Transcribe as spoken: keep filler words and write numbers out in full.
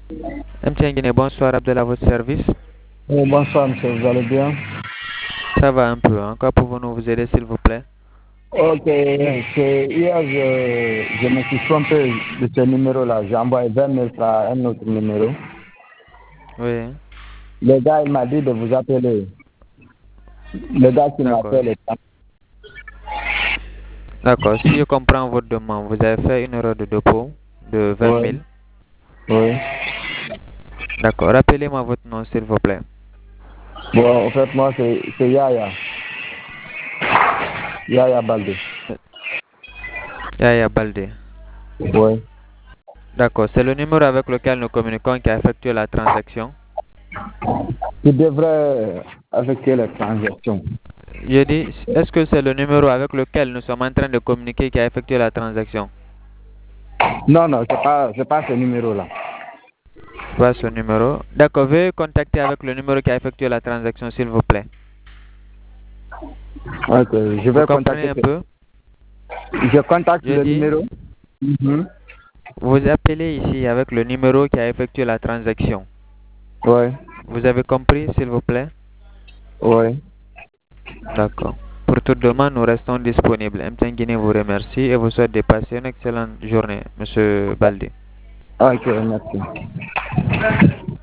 M T N Guinée, bonsoir, Abdel à votre service. Oh, bonsoir, monsieur, vous allez bien? Ça va un peu. Encore pouvons-nous vous aider, s'il vous plaît? Ok, c'est hier, je, je me suis trompé de ce numéro-là. J'ai envoyé vingt mille à un autre numéro. Oui, Le gars, il m'a dit de vous appeler. Le gars qui d'accord. m'appelle est... D'accord. Si je comprends votre demande, vous avez fait une erreur de dépôt de vingt Oui, mille. oui. D'accord. Rappelez-moi votre nom, s'il vous plaît. Bon, en fait, moi, c'est c'est Yaya. Yaya Baldé. Yaya Baldé. Oui. D'accord. C'est le numéro avec lequel nous communiquons qui a effectué la transaction. Il devrait effectuer les transactions. Je dis, est-ce que c'est le numéro avec lequel nous sommes en train de communiquer qui a effectué la transaction? Non, non, c'est pas, c'est pas ce numéro-là. Pas ce numéro. D'accord. Veuillez contacter avec le numéro qui a effectué la transaction, s'il vous plaît. Ok, je Vous vais comprenez contacter. un peu? Je contacte Je le dis, numéro. Mhm. vous appelez ici avec le numéro qui a effectué la transaction. Oui, Vous avez compris, s'il vous plaît? oui. D'accord. Pour toute demande, nous restons disponibles. M T N Guinée vous remercie et vous souhaite de passer une excellente journée, Monsieur Baldé. Ok, merci.